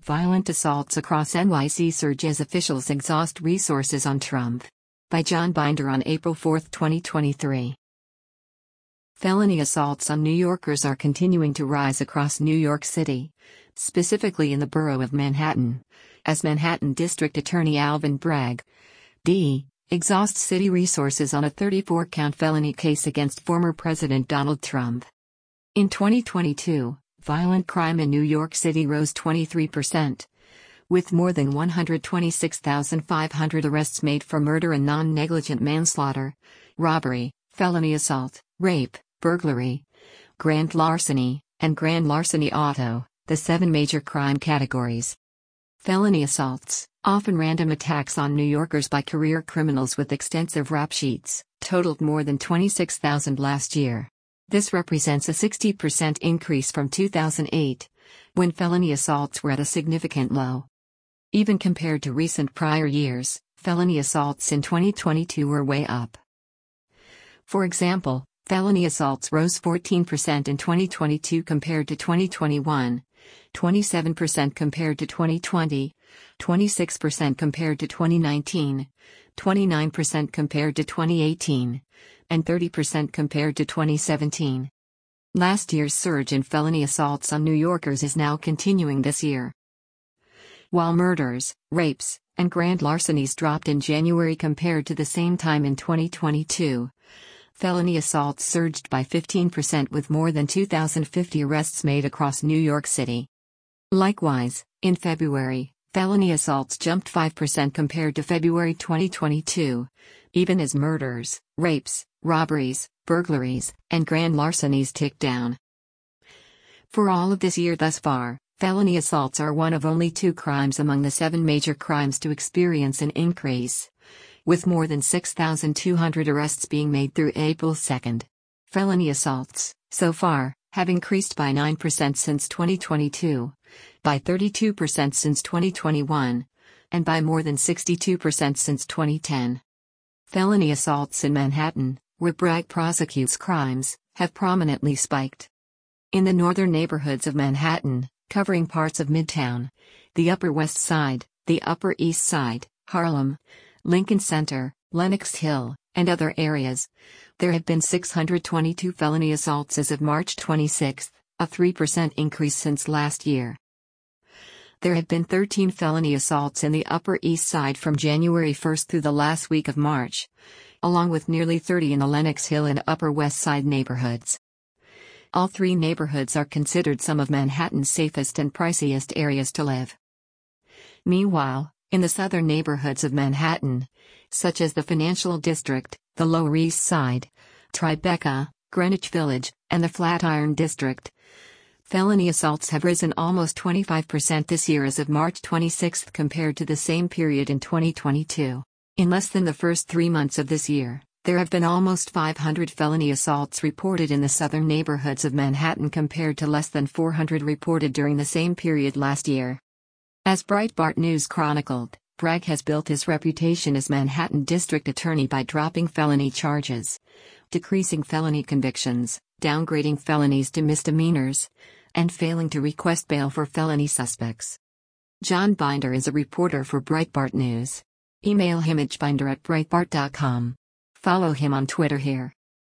Violent assaults across NYC surge as officials exhaust resources on Trump. By John Binder on April 4, 2023. Felony assaults on New Yorkers are continuing to rise across New York City, specifically in the borough of Manhattan, as Manhattan District Attorney Alvin Bragg, D., exhausts city resources on a 34-count felony case against former President Donald Trump. In 2022, violent crime in New York City rose 23%, with more than 126,500 arrests made for murder and non-negligent manslaughter, robbery, felony assault, rape, burglary, grand larceny, and grand larceny auto, the 7 major crime categories. Felony assaults, often random attacks on New Yorkers by career criminals with extensive rap sheets, totaled more than 26,000 last year. This represents a 60% increase from 2008, when felony assaults were at a significant low. Even compared to recent prior years, felony assaults in 2022 were way up. For example, felony assaults rose 14% in 2022 compared to 2021, 27% compared to 2020, 26% compared to 2019, 29% compared to 2018, and 30% compared to 2017. Last year's surge in felony assaults on New Yorkers is now continuing this year. While murders, rapes, and grand larcenies dropped in January compared to the same time in 2022, felony assaults surged by 15% with more than 2,050 arrests made across New York City. Likewise, in February, felony assaults jumped 5% compared to February 2022, even as murders, rapes, robberies, burglaries, and grand larcenies ticked down. For all of this year thus far, felony assaults are one of only 2 crimes among the 7 major crimes to experience an increase, with more than 6,200 arrests being made through April 2. Felony assaults, so far, have increased by 9% since 2022, by 32% since 2021, and by more than 62% since 2010. Felony assaults in Manhattan, where Bragg prosecutes crimes, have prominently spiked. In the northern neighborhoods of Manhattan, covering parts of Midtown, the Upper West Side, the Upper East Side, Harlem, Lincoln Center, Lenox Hill, and other areas, there have been 622 felony assaults as of March 26, a 3% increase since last year. There have been 13 felony assaults in the Upper East Side from January 1 through the last week of March, along with nearly 30 in the Lenox Hill and Upper West Side neighborhoods. All 3 neighborhoods are considered some of Manhattan's safest and priciest areas to live. Meanwhile, in the southern neighborhoods of Manhattan, such as the Financial District, the Lower East Side, Tribeca, Greenwich Village, and the Flatiron District, felony assaults have risen almost 25% this year as of March 26 compared to the same period in 2022. In less than the first 3 months of this year, there have been almost 500 felony assaults reported in the southern neighborhoods of Manhattan compared to less than 400 reported during the same period last year. As Breitbart News chronicled, Bragg has built his reputation as Manhattan District Attorney by dropping felony charges, decreasing felony convictions, downgrading felonies to misdemeanors, and failing to request bail for felony suspects. John Binder is a reporter for Breitbart News. Email him at binder@breitbart.com. Follow him on Twitter here.